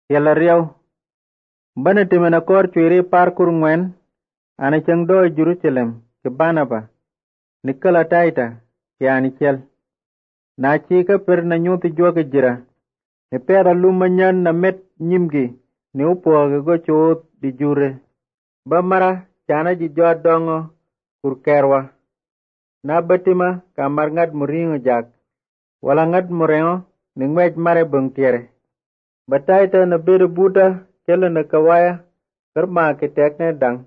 Yala riyaw. Bana timena kor chwiri par kur ngwen. Ana chang do Jerusalem ke Barnaba. Nikala taita ke ani chel. Na chika per na nyuti jwa ke jira. Ne pera lumanyan na met nyimgi. Ni upo go choot di jure. Ba mara chana ji jwa dongo kur kerwa. Na batima kamar ngad muringo jak. Wala ngad murengo ni ngwej mare bung tiere. Bataita na biru buta kela na kawaya kerma ke tekne dang.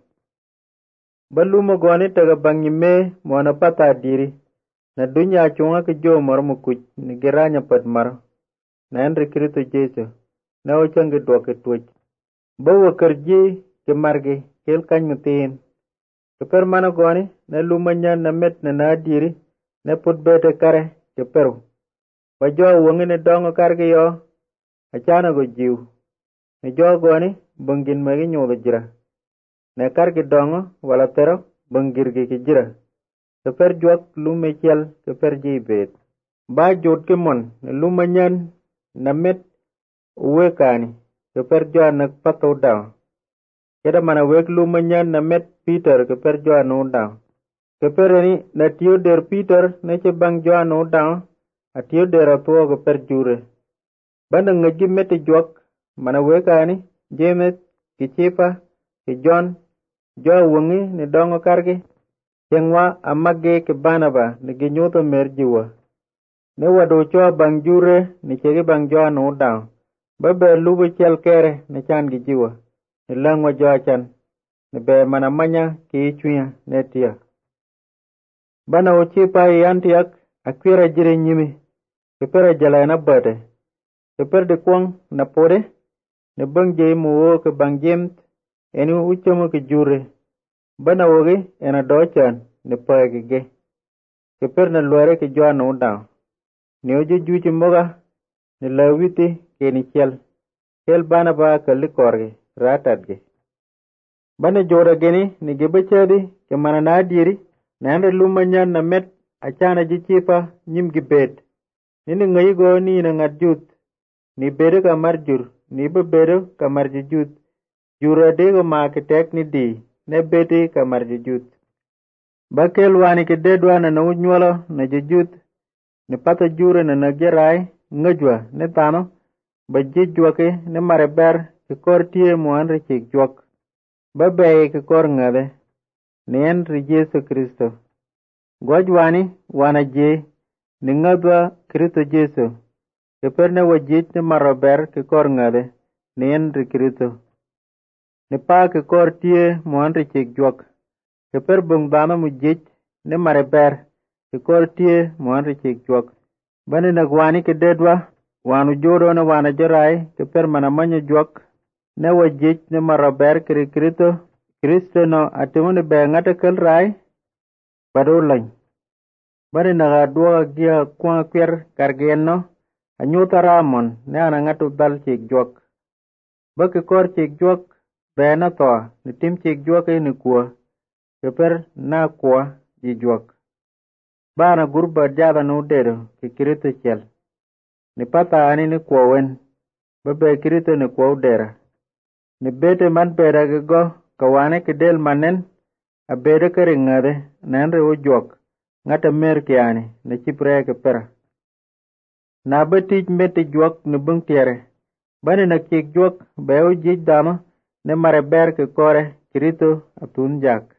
Balumo goni taga bangi me mwana pata diri. Na dunya chunga ke jo maro mukuch ni geranya pat maro. Na Henry Kristo Jesu. Na ochangi dwake tuch. Bawa kerji ke margi kel kany mutin. Keper mana goni na lumanya na met na diri na put bete kare keperu. Bajo wangi ni dongo karge yo. Achana go jiu. Ni jo goni bungin magi nyuga jira. Na karge dongo wala pero bungirgi ki jira. Keper juak lume chel keper jibet. Ba jod ke mon na lumanyan na met uwe kani keper jo anak pato daw. Keda mana wek lumanyan na met Peter keper jo anu daw. Keper ni na tiyo der Peter na che bang jo anu daw. A tiyo der atuo keper jure. Banda ngaji meti juak mana wekani James ki Chifa ki John jo wangi ni dongo kargi. Chengwa amage ke Barnaba ni ginyuto merjiwa. Ni wadu cho bang jure ni chegi bang jo anu daw. Babe lubu chel kere ni chan gijiwa. Ni langwa jo chan. Ni be manamanya ki ichuya netia. Bana uchipa i Antioch akwira jiri nyimi. Kepera jala na bate. Keper de kwang na pore. Ni bang jay muwo ke bang James. Eni uchomo ke jure. Bana wogi ena dochan ni pagi ge. Keper na luare ke jo anu daw. Ni uji juchi moga. Ni lawiti ke ni chel. Chel Barnaba ka likorgi ratat ge. Bana jora geni ni gebechadi ke mana na diri. Na ande lumanyan na met achana ji Chifa nyim gibet. Nini ngayi go ni na ngat jut. Ni bedo kamar jur. Ni bedo kamar jut. Jura dego ma ke tek ni di. Ne beti kamar jut. Bakel wani ke dedwa na unyolo na jut. Ni pata jure na nagyarai ngajwa ne tano. Ba jijwa ke ne mareber ke kor tiye muanre chik jwak. Ba baye ke kor ngade. Ni Henry Jesu Kristo. Gwajwani wana je ni ngadwa Kristo Jesu. Keper ne wajit ni marober ke kor ngade ni Henry Kristo. Ni pa ke kor tiye muanre chik jwak. Keper bung dana mujit ni mareber ke kor tiye muanre chik jwak. Bani nagwani ke dedwa wanu joro na wana jarai keper manamanya jwak. Ne wajit ni marober ke Kristo. Kristo no atimuni be ngata kel rai. Bado lany. Bani naga duwa gia kwa kwer kargeno. Anyuta ramon ne anangatu dal chik jwak. Baki kor chik jwak be na toa ni tim chik jwak ni kuwa. Keper na kuwa ji jwak. Bana gurba jada no dedo ki Kristo chel. Ni pata ani ni kuwa wen. Babe Kristo ni kuwa udera. Ni bete man beda go kawane ke del manen. A beda kare ngade na Henry ujwak. Ngata mer kiani na chipre ke pera. Na betij meti jwak ni bung tiere. Bani na chik jwak beo jij dama ne mareber ke kore Kristo atun jak.